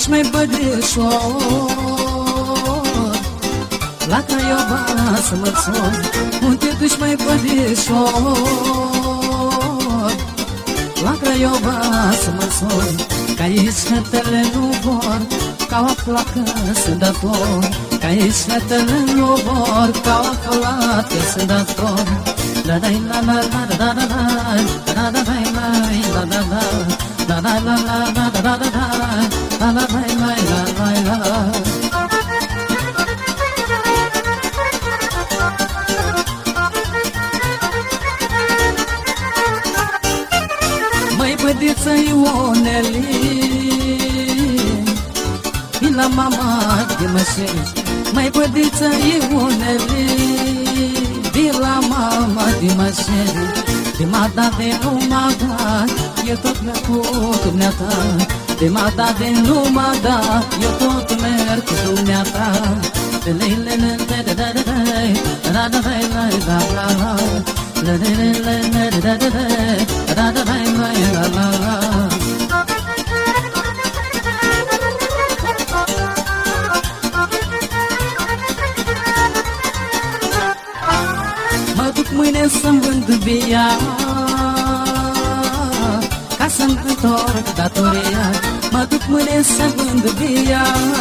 duci, mai bădișor? La Craiova să mă sori. Unde te duci, mai bădișor? La Craiova să mă sori. Că aici fetele nu vor ca o placă sunt dator. Că aici fetele nu vor ca o placă sunt dator. La la la la la la la la la la la la la la. La la la la la la la la la la la la la. Măi bădiță Ioneli, vin la mama de Mășești. Măi bădiță Ioneli, vin la mama de Mășești. De m-a dat de nu m-a dat, eu tot merg cu dumneata. De m-a dat de nu m-a dat, eu tot merg cu dumneata. Mă duc mâine să-mi vând via, ca să-mi întorc datoria. Mă duc mâine să-mi vând via,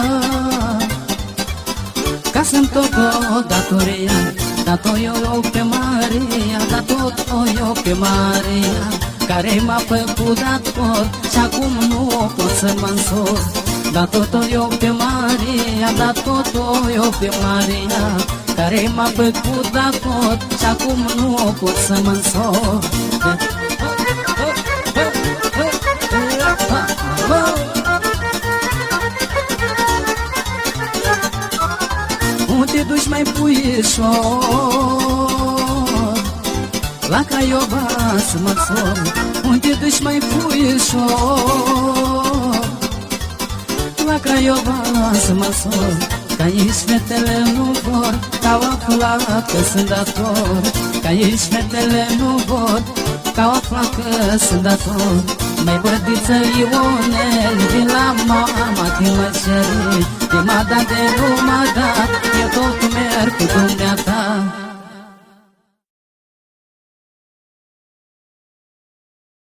ca să-mi întorc datoria. Dat-o eu pe Maria, dat-o eu pe Maria, care m-a făcut dator și acum nu pot să mă însor. Dat-o eu pe Maria, dat-o eu pe Maria, care m-a făcut dator și acum nu pot să mă însor. Unde te duci, mai puișor? La Craiova să mă sor. Unde te duci, mai puișor? La Craiova să mă sor. Că aici fetele nu vor ca o aflat că sunt dator. Că aici fetele nu vor ca o aflat că sunt dator. Mai bădiță Ionel, vin la mama din Mășești. De m-a dat de nu m-a dat, eu tot merg cu dumneata.